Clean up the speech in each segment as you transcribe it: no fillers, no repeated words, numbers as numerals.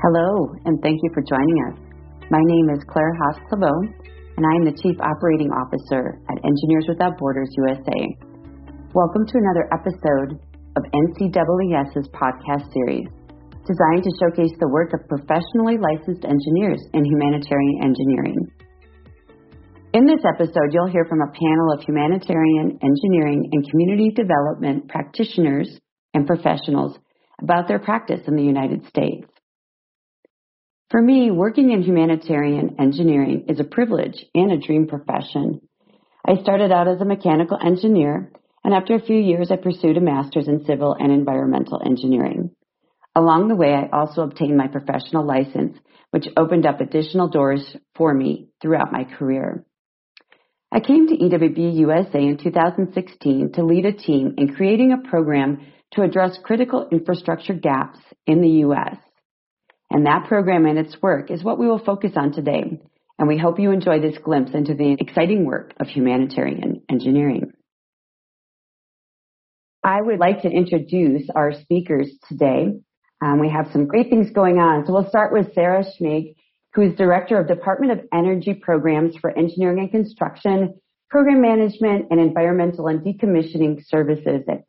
Hello, and thank you for joining us. My name is Claire Haas-Claveau, and I am the Chief Operating Officer at Engineers Without Borders USA. Welcome to another episode of NCEES's podcast series, designed to showcase the work of professionally licensed engineers in humanitarian engineering. In this episode, you'll hear from a panel of humanitarian engineering and community development practitioners and professionals about their practice in the United States. For me, working in humanitarian engineering is a privilege and a dream profession. I started out as a mechanical engineer, and after a few years, I pursued a master's in civil and environmental engineering. Along the way, I also obtained my professional license, which opened up additional doors for me throughout my career. I came to EWB USA in 2016 to lead a team in creating a program to address critical infrastructure gaps in the U.S. And that program and its work is what we will focus on today, and we hope you enjoy this glimpse into the exciting work of humanitarian engineering. I would like to introduce our speakers today. We have some great things going on. So we'll start with Sarah Schmig, who is Director of Department of Energy Programs for Engineering and Construction, Program Management, and Environmental and Decommissioning Services at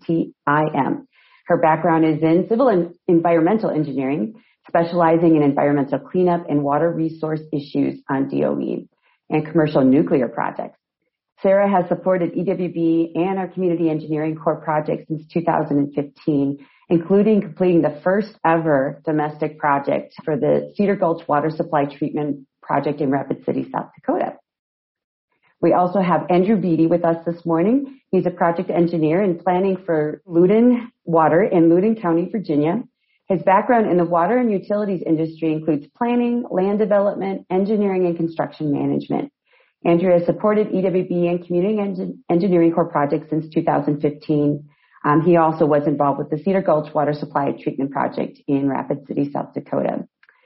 APTIM. Her background is in civil and environmental engineering, specializing in environmental cleanup and water resource issues on DOE and commercial nuclear projects. Sarah has supported EWB and our Community Engineering Corps projects since 2015, including completing the first ever domestic project for the Cedar Gulch Water Supply Treatment Project in Rapid City, South Dakota. We also have Andrew Beatty with us this morning. He's a project engineer in planning for Loudoun Water in Loudoun County, Virginia. His background in the water and utilities industry includes planning, land development, engineering, and construction management. Andrew has supported EWB and Community Engineering Corps projects since 2015. He also was involved with the Cedar Gulch Water Supply Treatment Project in Rapid City, South Dakota.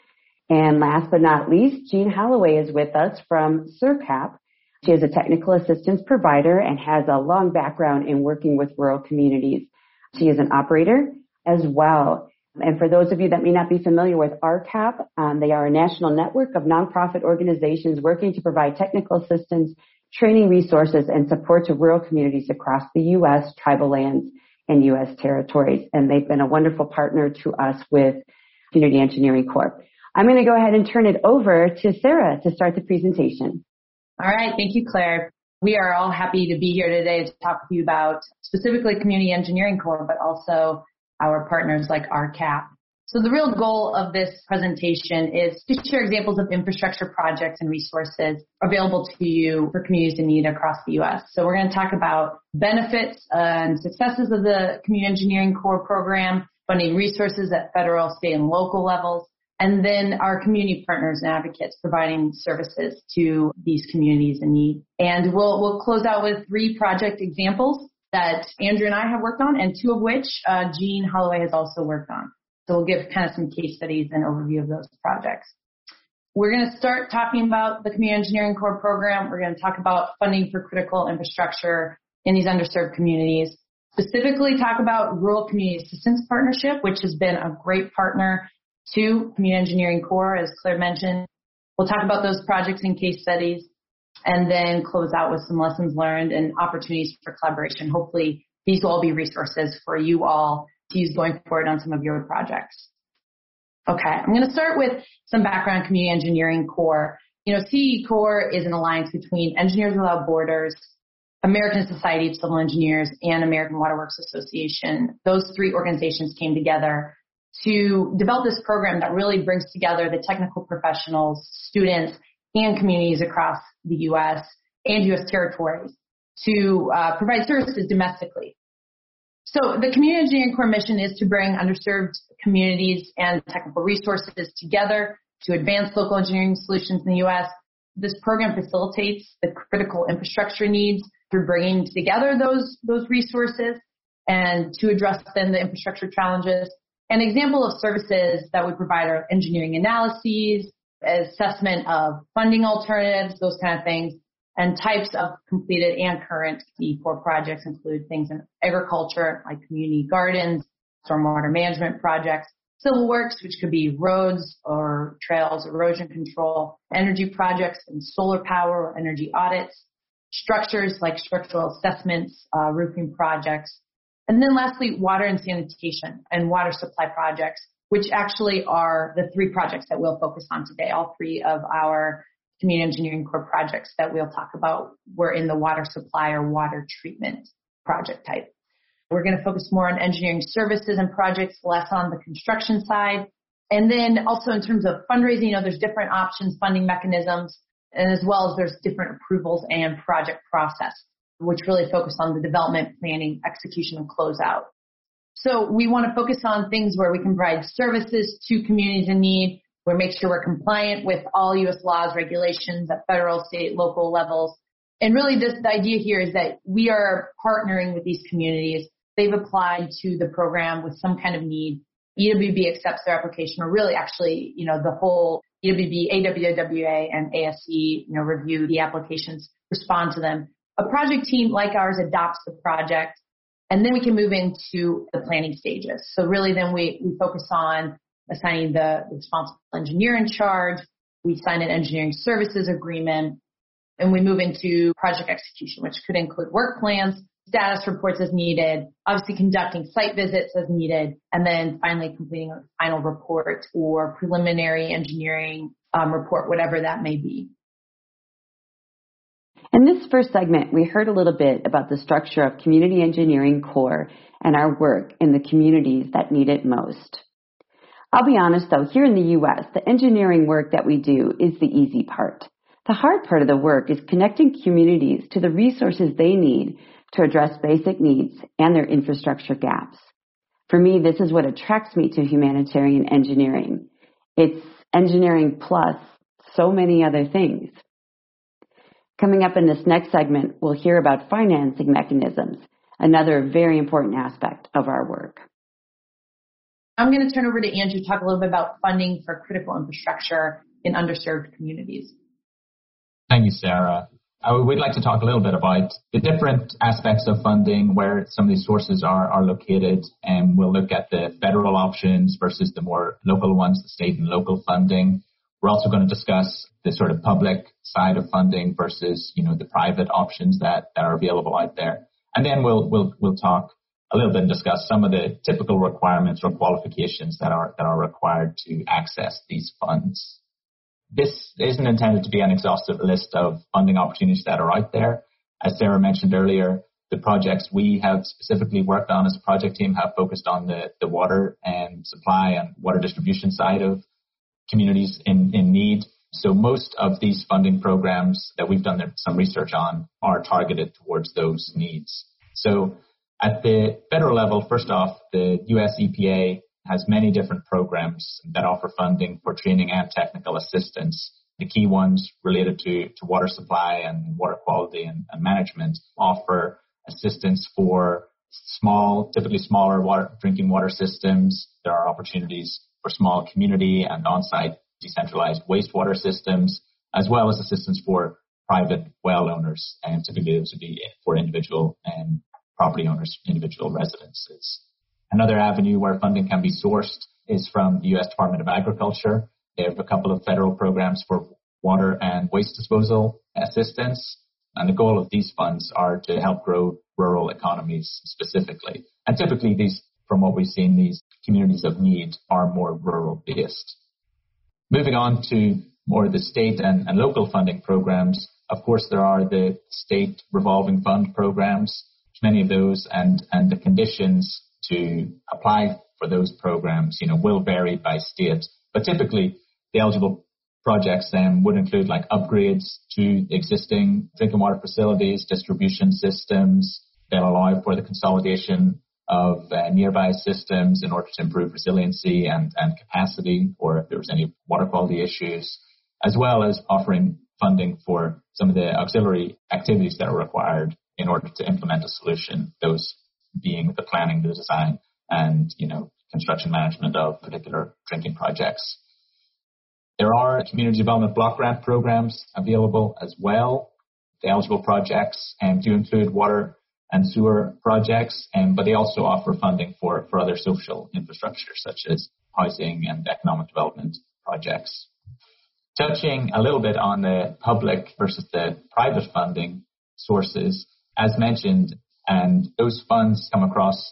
And last but not least, Jean Holloway is with us from SERCAP. She is a technical assistance provider and has a long background in working with rural communities. She is an operator as well. And for those of you that may not be familiar with RCAP, they are a national network of nonprofit organizations working to provide technical assistance, training resources, and support to rural communities across the U.S., tribal lands, and U.S. territories. And they've been a wonderful partner to us with Community Engineering Corps. I'm going to go ahead and turn it over to Sarah to start the presentation. All right. Thank you, Claire. We are all happy to be here today to talk with you about specifically Community Engineering Corps, but also our partners like RCAP. So the real goal of this presentation is to share examples of infrastructure projects and resources available to you for communities in need across the U.S. So we're going to talk about benefits and successes of the Community Engineering Corps program, funding resources at federal, state, and local levels, and then our community partners and advocates providing services to these communities in need. And we'll close out with 3 project examples that Andrew and I have worked on, and 2 of which Jean Holloway has also worked on. So we'll give kind of some case studies and overview of those projects. We're going to start talking about the Community Engineering Corps program. We're going to talk about funding for critical infrastructure in these underserved communities. Specifically talk about Rural Community Assistance Partnership, which has been a great partner to Community Engineering Corps, as Claire mentioned. We'll talk about those projects and case studies, and then close out with some lessons learned and opportunities for collaboration. Hopefully, these will all be resources for you all to use going forward on some of your projects. Okay, I'm going to start with some background on Community Engineering Corps. CE Corps is an alliance between Engineers Without Borders, American Society of Civil Engineers, and American Water Works Association. Those 3 organizations came together to develop this program that really brings together the technical professionals, students, and communities across the U.S. and U.S. territories to provide services domestically. So the Community Engineering Corps mission is to bring underserved communities and technical resources together to advance local engineering solutions in the U.S. This program facilitates the critical infrastructure needs through bringing together those resources and to address then the infrastructure challenges. An example of services that we provide are engineering analyses, assessment of funding alternatives, those kind of things, and types of completed and current CE Corps projects include things in agriculture like community gardens, stormwater management projects, civil works, which could be roads or trails, erosion control, energy projects and solar power or energy audits, structures like structural assessments, roofing projects, and then lastly, water and sanitation and water supply projects, which actually are the three projects that we'll focus on today. All three of our community engineering core projects that we'll talk about were in the water supply or water treatment project type. We're going to focus more on engineering services and projects, less on the construction side. And then also in terms of fundraising, there's different options, funding mechanisms, and as well as there's different approvals and project process, which really focus on the development, planning, execution, and closeout. So we want to focus on things where we can provide services to communities in need, where we make sure we're compliant with all U.S. laws, regulations at federal, state, local levels. And really the idea here is that we are partnering with these communities. They've applied to the program with some kind of need. EWB accepts their application, or really actually, the whole EWB, AWWA, and ASC, review the applications, respond to them. A project team like ours adopts the project, and then we can move into the planning stages. So really then we focus on assigning the responsible engineer in charge. We sign an engineering services agreement, and we move into project execution, which could include work plans, status reports as needed, obviously conducting site visits as needed, and then finally completing a final report or preliminary engineering report, whatever that may be. In this first segment, we heard a little bit about the structure of Community Engineering Core and our work in the communities that need it most. I'll be honest though, here in the U.S., the engineering work that we do is the easy part. The hard part of the work is connecting communities to the resources they need to address basic needs and their infrastructure gaps. For me, this is what attracts me to humanitarian engineering. It's engineering plus so many other things. Coming up in this next segment, we'll hear about financing mechanisms, another very important aspect of our work. I'm going to turn over to Andrew to talk a little bit about funding for critical infrastructure in underserved communities. Thank you, Sarah. We'd like to talk a little bit about the different aspects of funding, where some of these sources are located, and we'll look at the federal options versus the more local ones, the state and local funding. We're also going to discuss the sort of public side of funding versus, the private options that are available out there. And then we'll talk a little bit and discuss some of the typical requirements or qualifications that are required to access these funds. This isn't intended to be an exhaustive list of funding opportunities that are out there. As Sarah mentioned earlier, the projects we have specifically worked on as a project team have focused on the water and supply and water distribution side of communities in need. So most of these funding programs that we've done some research on are targeted towards those needs. So at the federal level, first off, the US EPA has many different programs that offer funding for training and technical assistance. The key ones related to water supply and water quality and management offer assistance for typically smaller drinking water systems. There are opportunities for small community and on-site decentralized wastewater systems, as well as assistance for private well owners, and typically those would be for individual property owners, individual residences. Another avenue where funding can be sourced is from the U.S. Department of Agriculture. They have a couple of federal programs for water and waste disposal assistance, and the goal of these funds are to help grow rural economies specifically. And typically these, from what we've seen, these communities of need are more rural based. Moving on to more of the state and local funding programs, of course there are the state revolving fund programs, many of those, and the conditions to apply for those programs, will vary by state. But typically, the eligible projects then would include like upgrades to existing drinking water facilities, distribution systems. They'll allow for the consolidation of nearby systems in order to improve resiliency and capacity, or if there was any water quality issues, as well as offering funding for some of the auxiliary activities that are required in order to implement a solution, those being the planning, the design, and, construction management of particular drinking projects. There are community development block grant programs available as well. The eligible projects do include water and sewer projects, but they also offer funding for other social infrastructure such as housing and economic development projects. Touching a little bit on the public versus the private funding sources, as mentioned, and those funds come across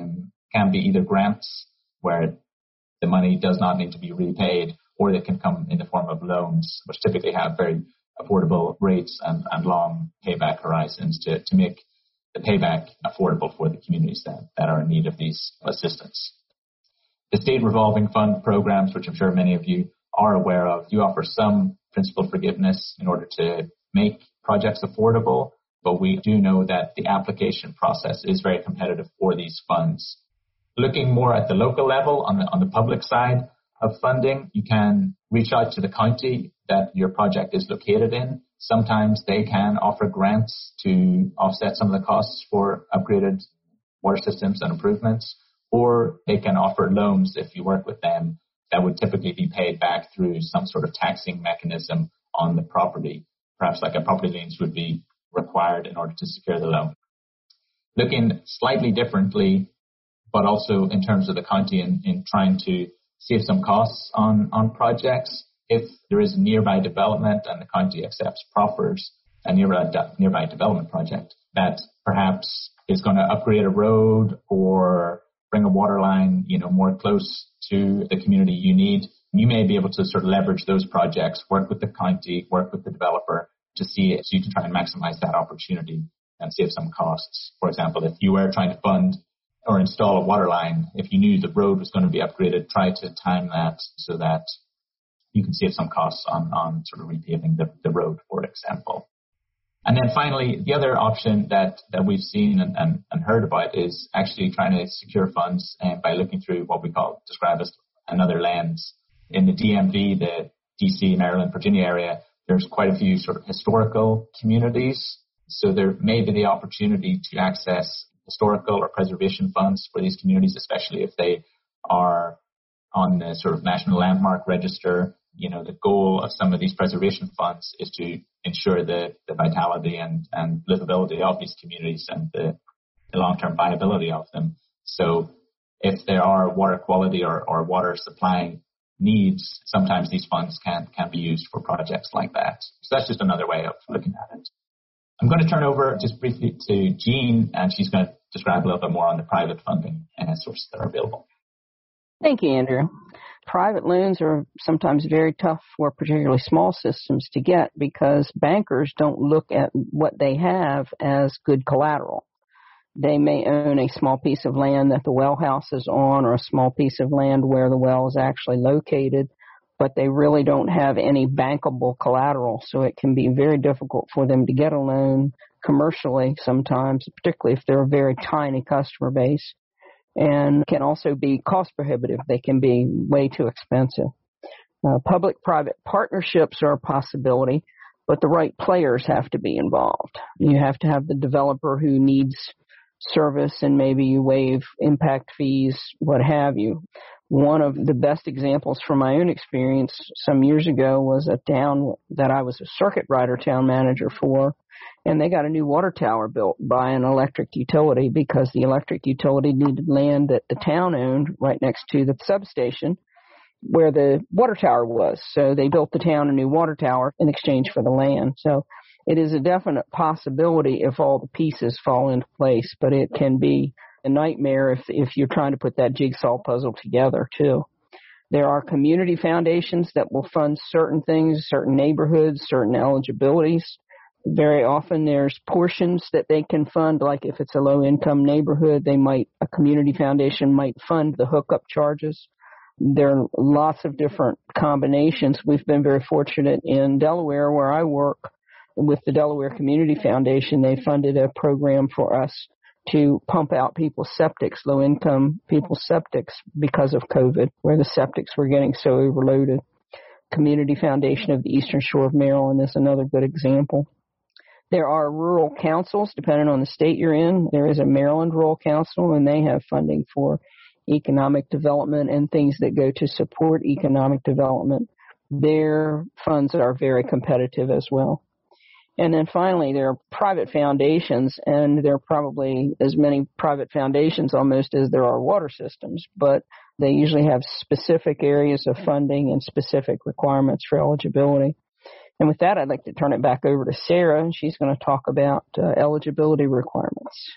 can be either grants where the money does not need to be repaid, or they can come in the form of loans, which typically have very affordable rates and long payback horizons to make the payback affordable for the communities that are in need of these assistance. The state revolving fund programs, which I'm sure many of you are aware of, do offer some principal forgiveness in order to make projects affordable, but we do know that the application process is very competitive for these funds. Looking more at the local level, on the public side of funding, you can reach out to the county that your project is located in. Sometimes they can offer grants to offset some of the costs for upgraded water systems and improvements, or they can offer loans if you work with them that would typically be paid back through some sort of taxing mechanism on the property. Perhaps like a property liens would be required in order to secure the loan. Looking slightly differently, but also in terms of the county in trying to save some costs on projects, if there is a nearby development and the county accepts proffers a nearby development project that perhaps is going to upgrade a road or bring a water line, more close to the community you need, you may be able to sort of leverage those projects, work with the county, work with the developer to see it, so you can try and maximize that opportunity and save some costs. For example, if you were trying to fund or install a water line, if you knew the road was going to be upgraded, try to time that so that you can save some costs on sort of repaving the road, for example. And then finally, the other option that we've seen and heard about is actually trying to secure funds by looking through what we describe as another lens. In the DMV, the DC, Maryland, Virginia area, there's quite a few sort of historical communities. So there may be the opportunity to access historical or preservation funds for these communities, especially if they are on the sort of National Landmark Register. The goal of some of these preservation funds is to ensure the vitality and livability of these communities and the long-term viability of them. So if there are water quality or water supply needs, sometimes these funds can be used for projects like that. So that's just another way of looking at it. I'm going to turn over just briefly to Jean, and she's going to describe a little bit more on the private funding sources that are available. Thank you, Andrew. Private loans are sometimes very tough for particularly small systems to get because bankers don't look at what they have as good collateral. They may own a small piece of land that the well house is on or a small piece of land where the well is actually located, but they really don't have any bankable collateral, so it can be very difficult for them to get a loan commercially sometimes, particularly if they're a very tiny customer base, and can also be cost prohibitive. They can be way too expensive. Public-private partnerships are a possibility, but the right players have to be involved. You have to have the developer who needs service, and maybe you waive impact fees, what have you. One of the best examples from my own experience some years ago was a town that I was a circuit rider town manager for, and they got a new water tower built by an electric utility because the electric utility needed land that the town owned right next to the substation where the water tower was. So they built the town a new water tower in exchange for the land. So it is a definite possibility if all the pieces fall into place, but it can be a nightmare if you're trying to put that jigsaw puzzle together too. There are community foundations that will fund certain things, certain neighborhoods, certain eligibilities. Very often there's portions that they can fund, like if it's a low-income neighborhood, a community foundation might fund the hookup charges. There are lots of different combinations. We've been very fortunate in Delaware where I work with the Delaware Community Foundation. They funded a program for us to pump out people's septics, low-income people's septics because of COVID, where the septics were getting so overloaded. Community Foundation of the Eastern Shore of Maryland is another good example. There are rural councils, depending on the state you're in. There is a Maryland Rural Council, and they have funding for economic development and things that go to support economic development. Their funds are very competitive as well. And then finally, there are private foundations, and there are probably as many private foundations almost as there are water systems, but they usually have specific areas of funding and specific requirements for eligibility. And with that, I'd like to turn it back over to Sarah, and she's going to talk about eligibility requirements.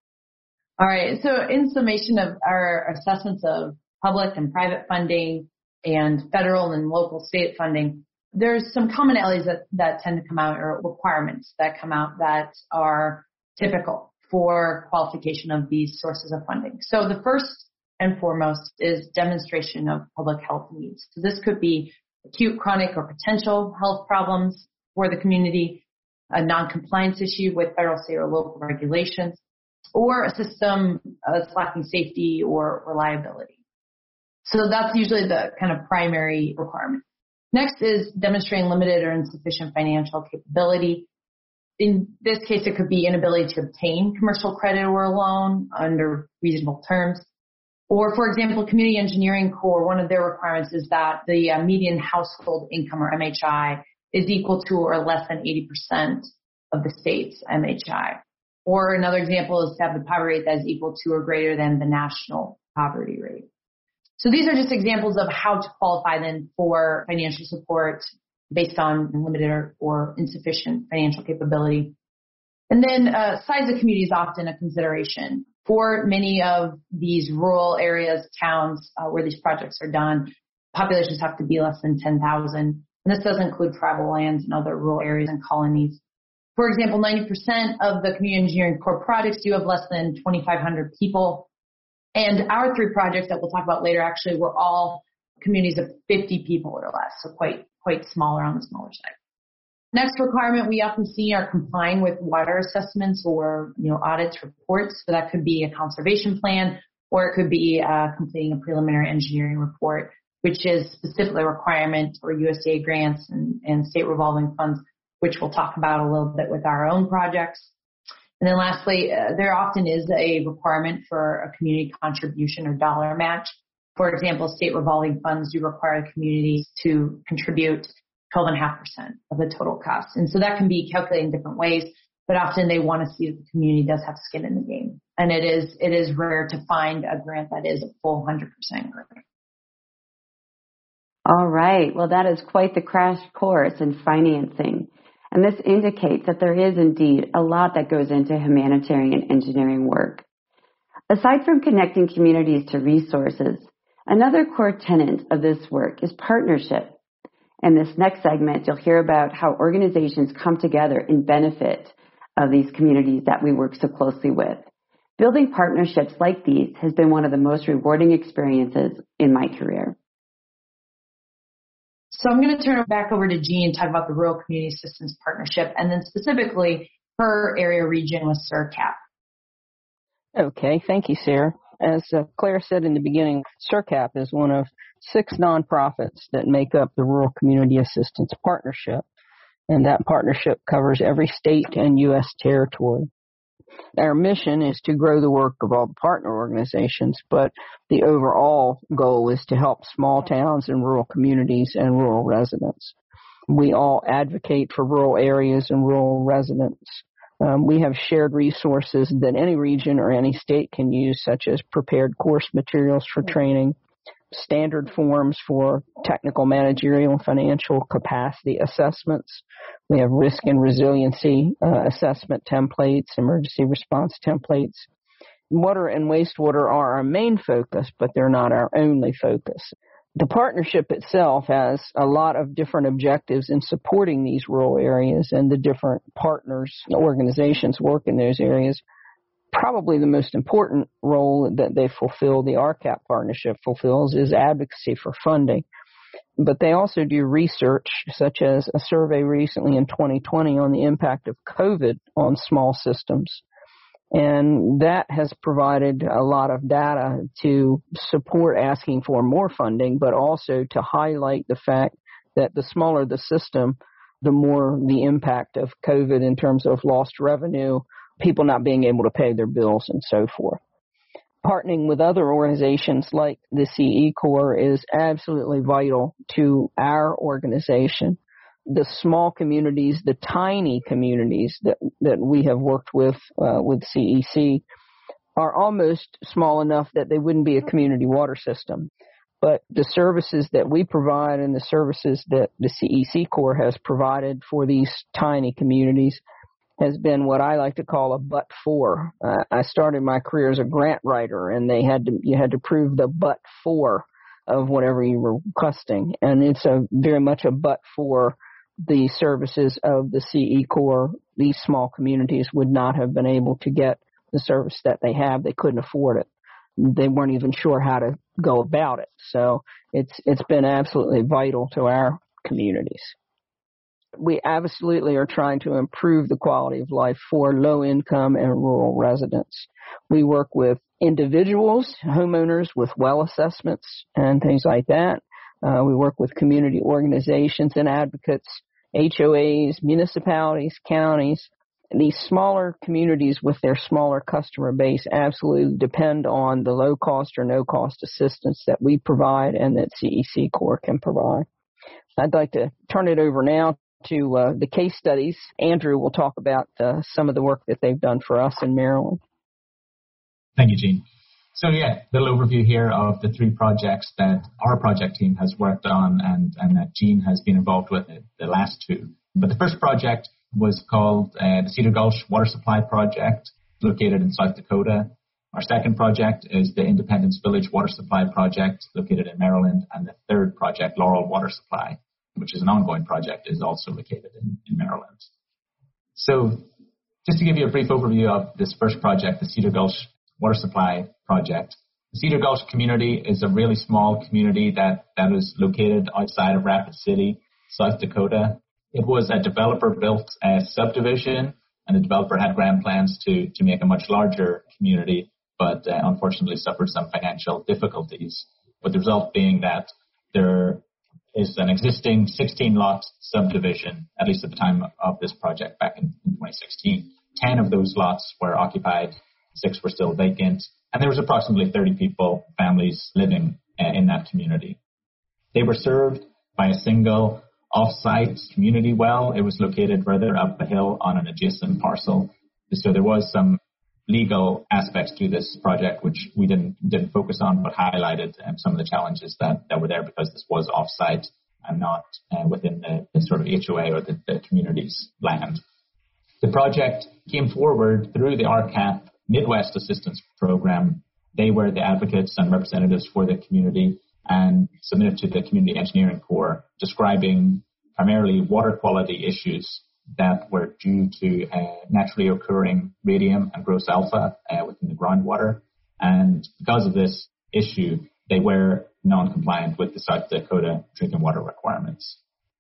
All right. So in summation of our assessments of public and private funding and federal and local state funding, there's some commonalities that tend to come out, or requirements that come out that are typical for qualification of these sources of funding. So the first and foremost is demonstration of public health needs. So this could be acute, chronic, or potential health problems for the community, a non-compliance issue with federal, state, or local regulations, or a system that's lacking safety or reliability. So that's usually the kind of primary requirement. Next is demonstrating limited or insufficient financial capability. In this case, it could be inability to obtain commercial credit or a loan under reasonable terms. Or, for example, Community Engineering Corps, one of their requirements is that the median household income, or MHI, is equal to or less than 80% of the state's MHI. Or another example is to have the poverty rate that is equal to or greater than the national poverty rate. So these are just examples of how to qualify then for financial support based on limited or insufficient financial capability. And then size of community is often a consideration. For many of these rural areas, towns where these projects are done, populations have to be less than 10,000. And this does include tribal lands and other rural areas and colonies. For example, 90% of the Community Engineering Corps projects do have less than 2,500 people. And our three projects that we'll talk about later actually were all communities of 50 people or less, so quite smaller, on the smaller side. Next requirement we often see are complying with water assessments or audits, reports. So that could be a conservation plan, or it could be completing a preliminary engineering report, which is specifically a requirement for USDA grants and state revolving funds, which we'll talk about a little bit with our own projects. And then lastly, there often is a requirement for a community contribution or dollar match. For example, state revolving funds do require communities to contribute 12.5% of the total cost. And so that can be calculated in different ways, but often they want to see that the community does have skin in the game. And it is rare to find a grant that is a full 100% grant. All right. Well, that is quite the crash course in financing. And this indicates that there is indeed a lot that goes into humanitarian engineering work. Aside from connecting communities to resources, another core tenet of this work is partnership. In this next segment, you'll hear about how organizations come together in benefit of these communities that we work so closely with. Building partnerships like these has been one of the most rewarding experiences in my career. So I'm going to turn it back over to Jean and talk about the Rural Community Systems Partnership, and then specifically her area region with CIRCAP. Okay, thank you, Sarah. As Claire said in the beginning, CIRCAP is one of 6 nonprofits that make up the Rural Community Assistance Partnership, and that partnership covers every state and U.S. territory. Our mission is to grow the work of all the partner organizations, but the overall goal is to help small towns and rural communities and rural residents. We all advocate for rural areas and rural residents. We have shared resources that any region or any state can use, such as prepared course materials for training, standard forms for technical, managerial, and financial capacity assessments. We have risk and resiliency assessment templates, emergency response templates. Water and wastewater are our main focus, but they're not our only focus. The partnership itself has a lot of different objectives in supporting these rural areas, and the different partners, organizations work in those areas. Probably the most important role that they fulfill, the RCAP partnership fulfills, is advocacy for funding. But they also do research, such as a survey recently in 2020 on the impact of COVID on small systems. And that has provided a lot of data to support asking for more funding, but also to highlight the fact that the smaller the system, the more the impact of COVID in terms of lost revenue, people not being able to pay their bills, and so forth. Partnering with other organizations like the CE Corps is absolutely vital to our organization. the small communities, the tiny communities that we have worked with CEC are almost small enough that they wouldn't be a community water system. But the services that we provide and the services that the CEC Corps has provided for these tiny communities has been what I like to call a but for. I started my career as a grant writer, and you had to prove the but for of whatever you were requesting, and it's very much a but for the services of the CE Corps. These small communities would not have been able to get the service that they have. They couldn't afford it. They weren't even sure how to go about it. So it's been absolutely vital to our communities. We absolutely are trying to improve the quality of life for low-income and rural residents. We work with individuals, homeowners with well assessments and things like that. We work with community organizations and advocates, HOAs, municipalities, counties. These smaller communities with their smaller customer base absolutely depend on the low-cost or no-cost assistance that we provide and that CEC Corps can provide. I'd like to turn it over now to the case studies. Andrew will talk about some of the work that they've done for us in Maryland. Thank you, Jean. So, a little overview here of the 3 projects that our project team has worked on and that Jean has been involved with, the last 2. But the first project was called the Cedar Gulch Water Supply Project, located in South Dakota. Our second project is the Independence Village Water Supply Project, located in Maryland. And the third project, Laurel Water Supply, which is an ongoing project, is also located in Maryland. So just to give you a brief overview of this first project, the Cedar Gulch Water Supply Project. The Cedar Gulch community is a really small community that is located outside of Rapid City, South Dakota. It was a developer-built subdivision, and the developer had grand plans to make a much larger community, but unfortunately suffered some financial difficulties, with the result being that there is an existing 16-lot subdivision, at least at the time of this project back in 2016. 10 of those lots were occupied, 6 were still vacant, and there was approximately 30 families living in that community. They were served by a single off-site community well. It was located further up a hill on an adjacent parcel. So there was some legal aspects to this project which we didn't focus on, but highlighted some of the challenges that were there because this was off-site and not within the sort of HOA or the community's land. The project came forward through the RCAP Midwest Assistance Program. They were the advocates and representatives for the community and submitted to the Community Engineering Corps, describing primarily water quality issues that were due to naturally occurring radium and gross alpha within the groundwater. And because of this issue, they were non-compliant with the South Dakota drinking water requirements.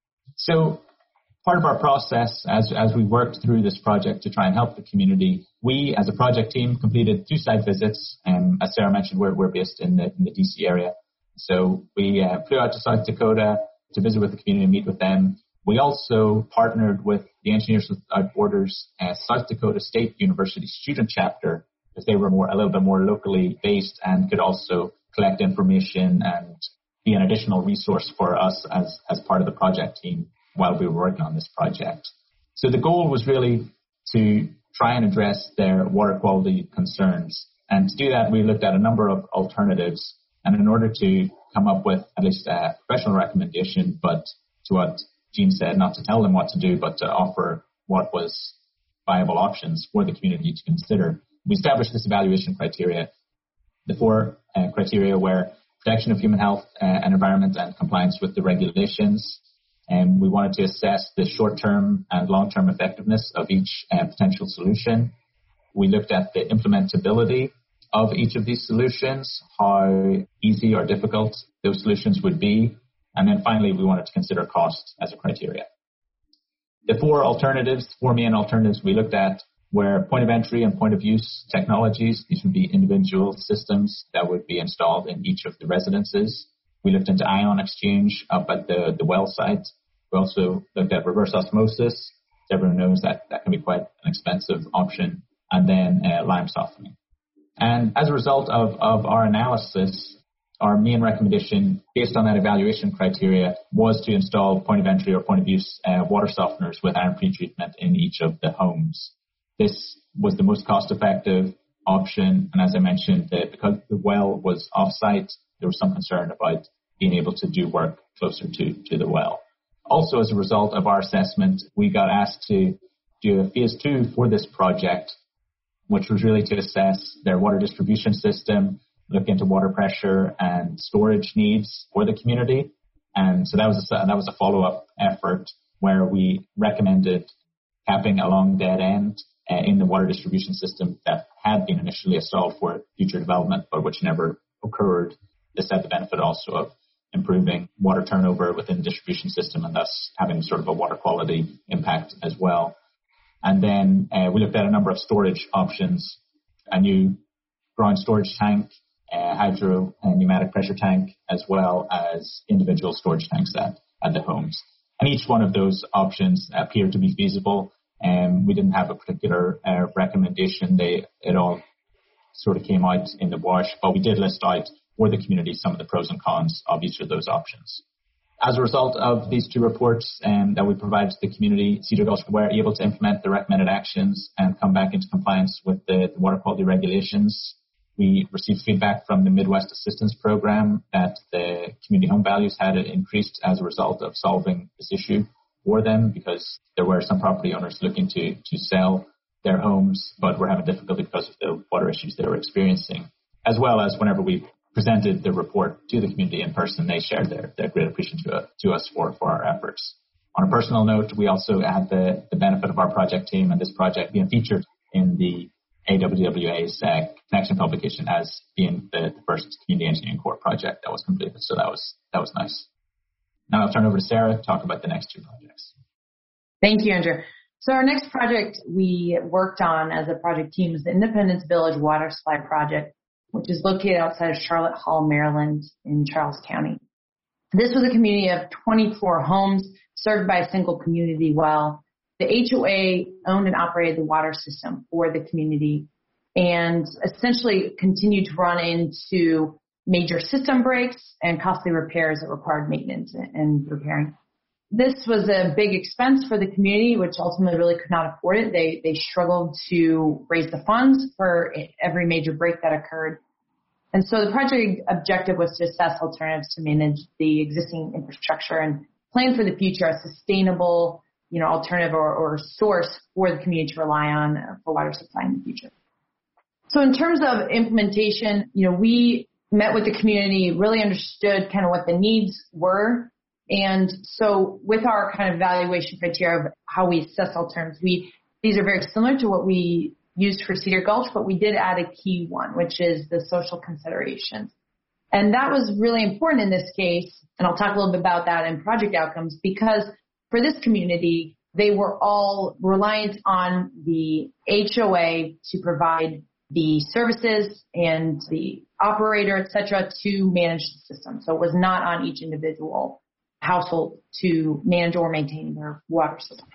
So part of our process as we worked through this project to try and help the community, we as a project team completed 2 site visits. As Sarah mentioned, we're based in the DC area. So we flew out to South Dakota to visit with the community and meet with them. We also partnered with the Engineers Without Borders South Dakota State University student chapter, because they were a little bit more locally based and could also collect information and be an additional resource for us as part of the project team while we were working on this project. So the goal was really to try and address their water quality concerns. And to do that, we looked at a number of alternatives. And in order to come up with at least a professional recommendation, but to what Jean said, not to tell them what to do, but to offer what was viable options for the community to consider, we established this evaluation criteria. The 4 criteria were protection of human health and environment and compliance with the regulations. And we wanted to assess the short-term and long-term effectiveness of each potential solution. We looked at the implementability of each of these solutions, how easy or difficult those solutions would be. And then finally, we wanted to consider cost as a criteria. The 4 main alternatives we looked at were point of entry and point of use technologies. These would be individual systems that would be installed in each of the residences. We looked into ion exchange up at the well site. We also looked at reverse osmosis. Everyone knows that can be quite an expensive option. And then lime softening. And as a result of our analysis our main recommendation based on that evaluation criteria was to install point of entry or point of use water softeners with iron pretreatment in each of the homes. This was the most cost effective option, and as I mentioned, because the well was off-site, there was some concern about being able to do work closer to the well. Also, as a result of our assessment, we got asked to do a phase 2 for this project, which was really to assess their water distribution system, look into water pressure and storage needs for the community. And so that was a follow-up effort where we recommended capping a long dead end in the water distribution system that had been initially installed for future development, but which never occurred. This had the benefit also of improving water turnover within the distribution system and thus having sort of a water quality impact as well. And then we looked at a number of storage options, a new ground storage tank, hydro and pneumatic pressure tank, as well as individual storage tanks at the homes. And each one of those options appeared to be feasible. We didn't have a particular recommendation. It all sort of came out in the wash, but we did list out for the community some of the pros and cons of each of those options. As a result of these 2 reports that we provided to the community, Cedar Gulch were able to implement the recommended actions and come back into compliance with the water quality regulations. We received feedback from the Midwest Assistance Program that the community home values had increased as a result of solving this issue for them, because there were some property owners looking to sell their homes, but were having difficulty because of the water issues they were experiencing. As well as whenever we presented the report to the community in person, they shared their great appreciation to us for our efforts. On a personal note, we also had the benefit of our project team and this project being featured in the AWWA's connection publication as being the first community engineering core project that was completed. So that was nice. Now I'll turn over to Sarah to talk about the next 2 projects. Thank you, Andrew. So our next project we worked on as a project team is the Independence Village Water Supply Project, which is located outside of Charlotte Hall, Maryland in Charles County. This was a community of 24 homes served by a single community well. The HOA owned and operated the water system for the community and essentially continued to run into major system breaks and costly repairs that required maintenance and repairing. This was a big expense for the community, which ultimately really could not afford it. They struggled to raise the funds for every major break that occurred. And so the project objective was to assess alternatives to manage the existing infrastructure and plan for the future a sustainable, alternative or source for the community to rely on for water supply in the future. So in terms of implementation, we met with the community, really understood kind of what the needs were. And so with our kind of evaluation criteria of how we assess alternatives, these are very similar to what we used for Cedar Gulch, but we did add a key one, which is the social considerations. And that was really important in this case, and I'll talk a little bit about that in project outcomes, because for this community, they were all reliant on the HOA to provide the services and the operator, et cetera, to manage the system. So it was not on each individual household to manage or maintain their water system.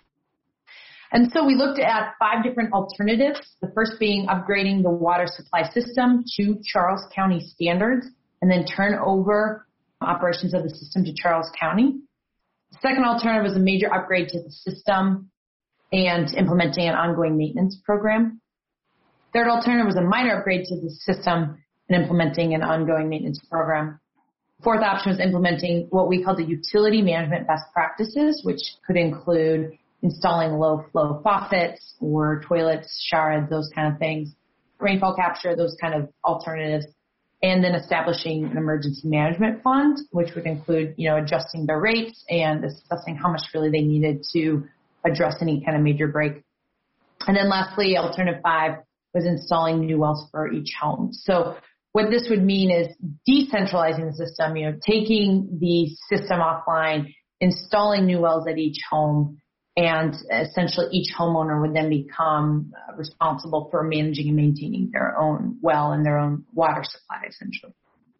And so we looked at 5 different alternatives, the first being upgrading the water supply system to Charles County standards and then turn over operations of the system to Charles County. The second alternative was a major upgrade to the system and implementing an ongoing maintenance program. Third alternative was a minor upgrade to the system and implementing an ongoing maintenance program. Fourth option was implementing what we call the utility management best practices, which could include installing low flow faucets or toilets, shower heads, those kind of things, rainfall capture, those kind of alternatives, and then establishing an emergency management fund, which would include, adjusting their rates and assessing how much really they needed to address any kind of major break. And then lastly, alternative 5 was installing new wells for each home. So what this would mean is decentralizing the system, taking the system offline, installing new wells at each home, and essentially each homeowner would then become responsible for managing and maintaining their own well and their own water supply, essentially.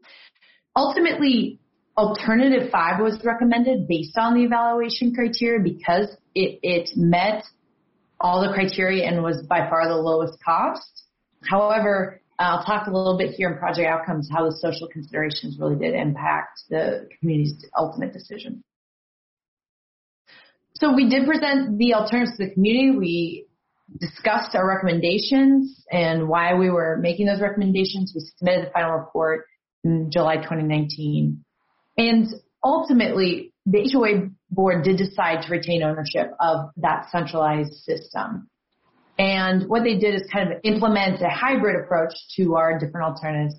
Ultimately, alternative 5 was recommended based on the evaluation criteria because it met all the criteria and was by far the lowest cost. However, I'll talk a little bit here in project outcomes, how the social considerations really did impact the community's ultimate decision. So we did present the alternatives to the community. We discussed our recommendations and why we were making those recommendations. We submitted the final report in July 2019. And ultimately, the HOA board did decide to retain ownership of that centralized system. And what they did is kind of implement a hybrid approach to our different alternatives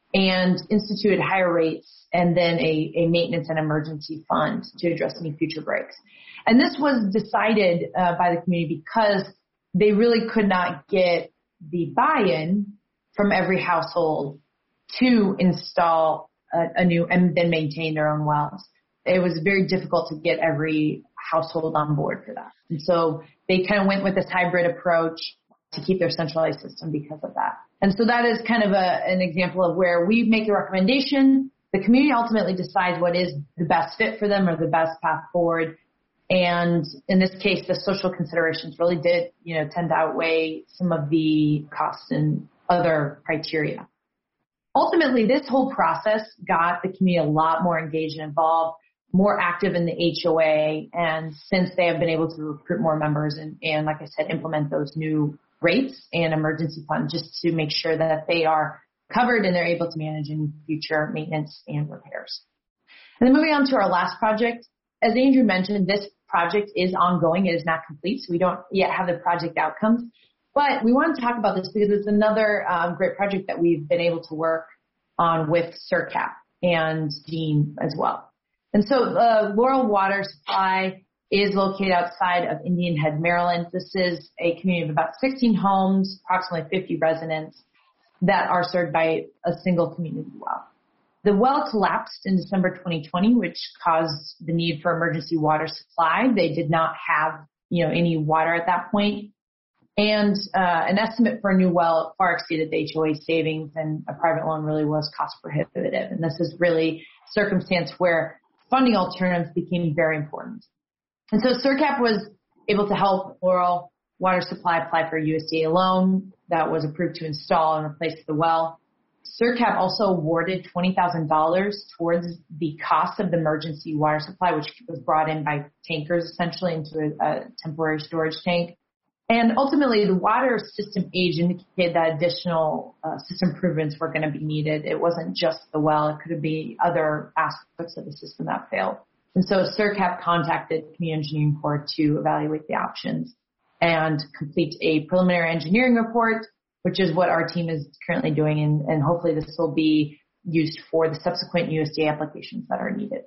and instituted higher rates and then a maintenance and emergency fund to address any future breaks. And this was decided by the community because they really could not get the buy-in from every household to install a new and then maintain their own wells. It was very difficult to get every household on board for that. And so they kind of went with this hybrid approach to keep their centralized system because of that. And so that is kind of an example of where we make a recommendation. The community ultimately decides what is the best fit for them or the best path forward. And in this case, the social considerations really did, tend to outweigh some of the costs and other criteria. Ultimately, this whole process got the community a lot more engaged and involved, more active in the HOA, and since they have been able to recruit more members and like I said, implement those new rates and emergency fund just to make sure that they are covered and they're able to manage any future maintenance and repairs. And then moving on to our last project, as Andrew mentioned, this project is ongoing. It is not complete, so we don't yet have the project outcomes. But we want to talk about this because it's another great project that we've been able to work on with CERCAP and Dean as well. And so Laurel Water Supply is located outside of Indian Head, Maryland. This is a community of about 16 homes, approximately 50 residents that are served by a single community well. The well collapsed in December 2020, which caused the need for emergency water supply. They did not have, any water at that point. And an estimate for a new well far exceeded the HOA savings, and a private loan really was cost prohibitive. And this is really a circumstance where funding alternatives became very important. And so CERCAP was able to help Laurel Water Supply apply for a USDA loan that was approved to install and replace the well. CERCAP also awarded $20,000 towards the cost of the emergency water supply, which was brought in by tankers essentially into a temporary storage tank. And ultimately, the water system age indicated that additional system improvements were going to be needed. It wasn't just the well. It could be other aspects of the system that failed. And so CERCAP contacted Community Engineering Corps to evaluate the options and complete a preliminary engineering report, which is what our team is currently doing, and hopefully this will be used for the subsequent USDA applications that are needed.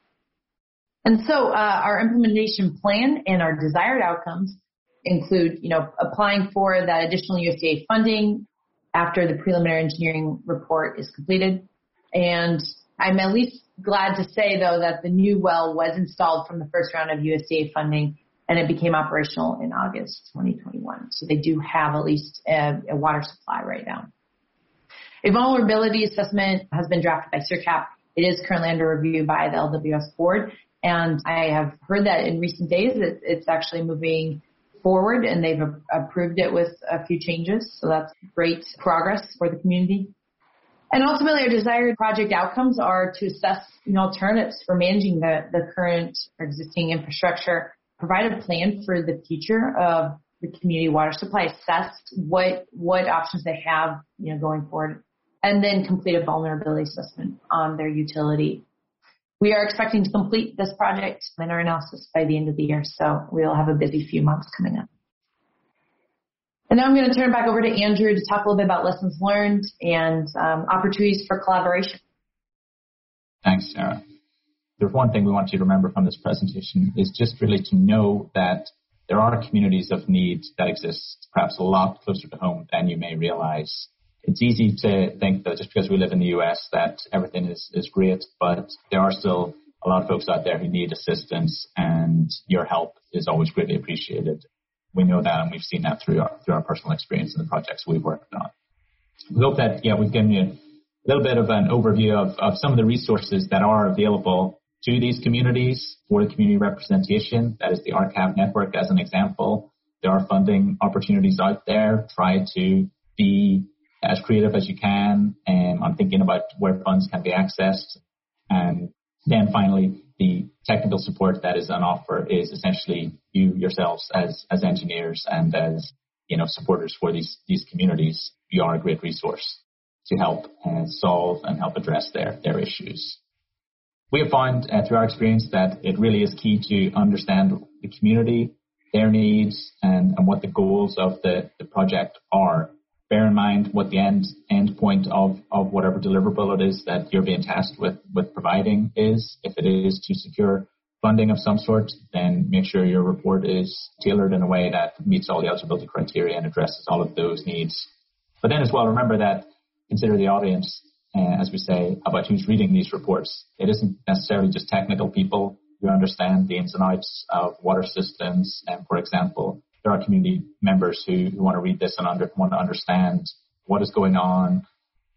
And so our implementation plan and our desired outcomes include, applying for that additional USDA funding after the preliminary engineering report is completed. And I'm at least glad to say, though, that the new well was installed from the first round of USDA funding, and it became operational in August 2021. So they do have at least a water supply right now. A vulnerability assessment has been drafted by CERCAP. It is currently under review by the LWS board, and I have heard that in recent days it's actually moving forward, and they've approved it with a few changes. So that's great progress for the community. And ultimately, our desired project outcomes are to assess alternatives for managing the current or existing infrastructure, provide a plan for the future of the community water supply, assess what options they have going forward, and then complete a vulnerability assessment on their utility. We are expecting to complete this project and our analysis by the end of the year, so we'll have a busy few months coming up. And now I'm going to turn it back over to Andrew to talk a little bit about lessons learned and opportunities for collaboration. Thanks, Sarah. There's one thing we want you to remember from this presentation is just really to know that there are communities of need that exist perhaps a lot closer to home than you may realize. It's easy to think that just because we live in the U.S. that everything is great, but there are still a lot of folks out there who need assistance, and your help is always greatly appreciated. We know that, and we've seen that through our personal experience in the projects we've worked on. We hope that, we've given you a little bit of an overview of some of the resources that are available to these communities for the community representation. That is the RCAP network as an example. There are funding opportunities out there. Try to be as creative as you can on thinking about where funds can be accessed. And then finally, the technical support that is on offer is essentially you yourselves as engineers and as supporters for these communities. You are a great resource to help solve and help address their issues. We have found through our experience that it really is key to understand the community, their needs, and what the goals of the project are. Bear in mind what the end point of whatever deliverable it is that you're being tasked with providing is. If it is to secure funding of some sort, then make sure your report is tailored in a way that meets all the eligibility criteria and addresses all of those needs. But then as well, remember that consider the audience, as we say, about who's reading these reports. It isn't necessarily just technical people who understand the ins and outs of water systems. And for example, there are community members who want to read this and want to understand what is going on,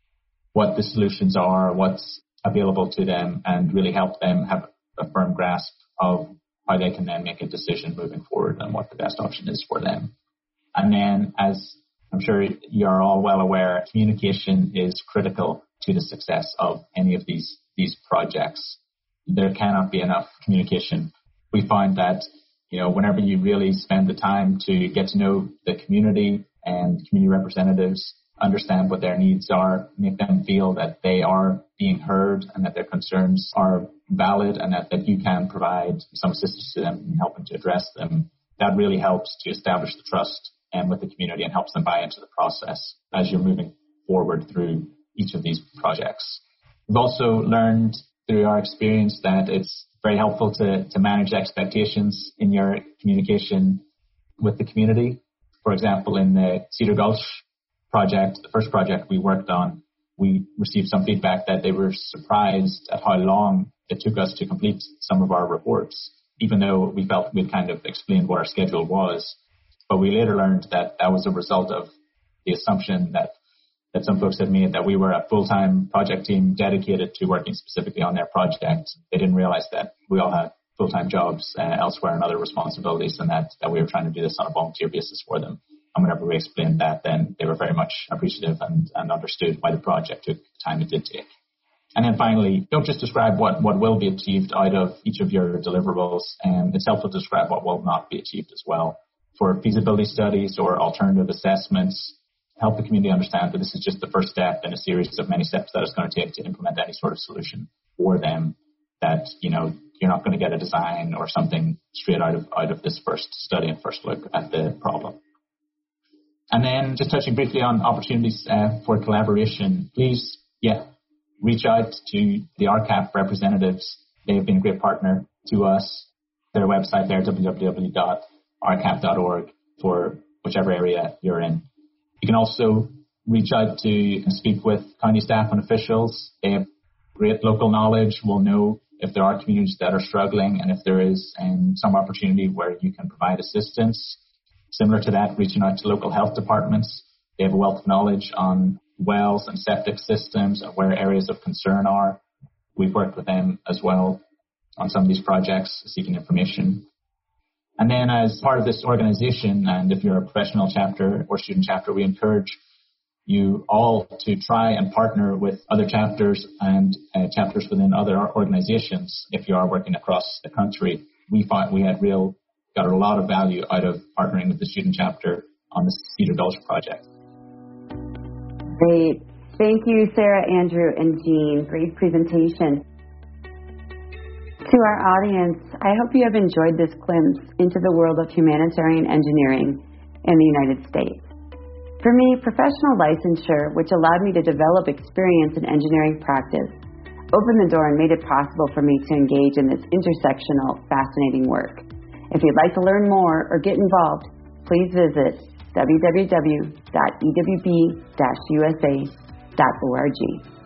what the solutions are, what's available to them, and really help them have a firm grasp of how they can then make a decision moving forward and what the best option is for them. And then, as I'm sure you are all well aware, communication is critical to the success of any of these projects. There cannot be enough communication. We find that whenever you really spend the time to get to know the community and community representatives, understand what their needs are, make them feel that they are being heard and that their concerns are valid and that you can provide some assistance to them in helping to address them, that really helps to establish the trust with the community and helps them buy into the process as you're moving forward through each of these projects. We've also learned through our experience that it's very helpful to manage expectations in your communication with the community. For example, in the Cedar Gulch project, the first project we worked on, we received some feedback that they were surprised at how long it took us to complete some of our reports, even though we felt we'd kind of explained what our schedule was. But we later learned that that was a result of the assumption that some folks had made that we were a full-time project team dedicated to working specifically on their project. They didn't realize that we all had full-time jobs elsewhere and other responsibilities, and that we were trying to do this on a volunteer basis for them. And whenever we explained that, then they were very much appreciative and understood why the project took the time it did take. And then finally, don't just describe what will be achieved out of each of your deliverables. It's helpful to describe what will not be achieved as well. For feasibility studies or alternative assessments, help the community understand that this is just the first step in a series of many steps that it's going to take to implement any sort of solution for them, that, you're not going to get a design or something straight out of this first study and first look at the problem. And then just touching briefly on opportunities for collaboration, please, reach out to the RCAP representatives. They have been a great partner to us. Their website there, www.rcap.org, for whichever area you're in. You can also reach out to and speak with county staff and officials. They have great local knowledge, will know if there are communities that are struggling and if there is some opportunity where you can provide assistance. Similar to that, reaching out to local health departments. They have a wealth of knowledge on wells and septic systems and where areas of concern are. We've worked with them as well on some of these projects, seeking information. And then as part of this organization, and if you're a professional chapter or student chapter, we encourage you all to try and partner with other chapters and chapters within other organizations. If you are working across the country, we got a lot of value out of partnering with the student chapter on the Cedar Gulch project. Great. Thank you, Sarah, Andrew, and Jean. Great presentation. To our audience, I hope you have enjoyed this glimpse into the world of humanitarian engineering in the United States. For me, professional licensure, which allowed me to develop experience in engineering practice, opened the door and made it possible for me to engage in this intersectional, fascinating work. If you'd like to learn more or get involved, please visit www.ewb-usa.org.